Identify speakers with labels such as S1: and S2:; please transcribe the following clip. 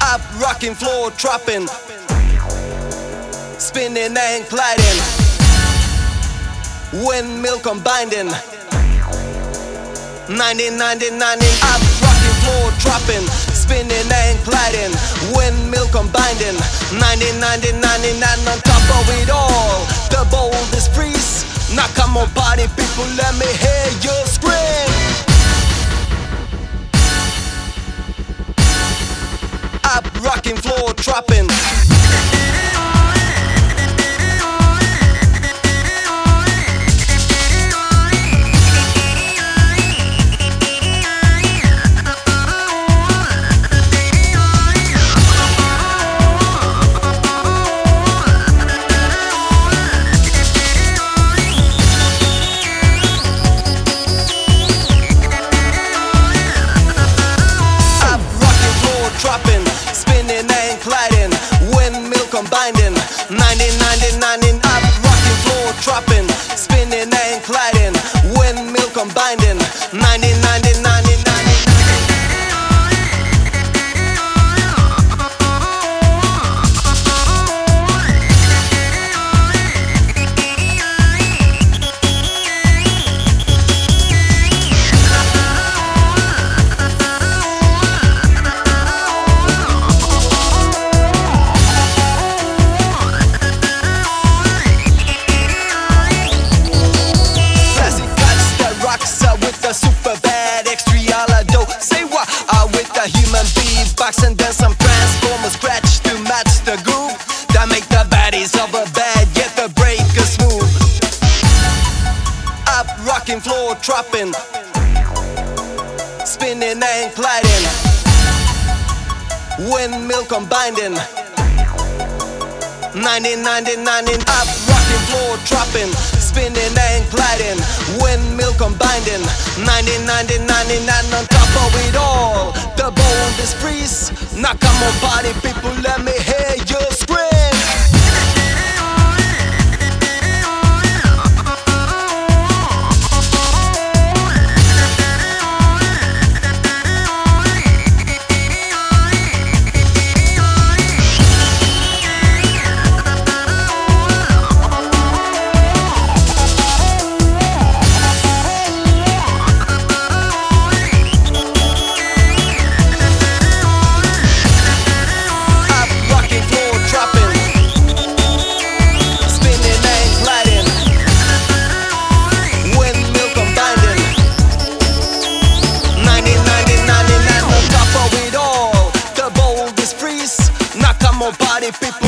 S1: Up, rocking, floor, dropping, spinning and gliding, windmill combining, 1999. Up, rocking, floor, dropping, spinning and gliding, windmill combining, 1999. And on top of it all, the boldest freeze. Now come on, party people, let me hear you scream. Up, rocking, floor, dropping. Dropping, spinning and gliding, windmill combining, 1999. Up, rocking, floor, dropping, spinning and gliding, windmill combining, 1999. Super bad extra dough. Say what? With the human beatbox and then some transformer scratch to match the groove that make the baddies of a bad get the breakers smooth. Up, rocking, floor, dropping, spinning and gliding, windmill combining, 1999. Up, rocking, floor, dropping, spinning and gliding, windmill combining, 1999. And on top of it all, the boldest freeze. Now come on, party people, let me hear you scream. Now come on, party people.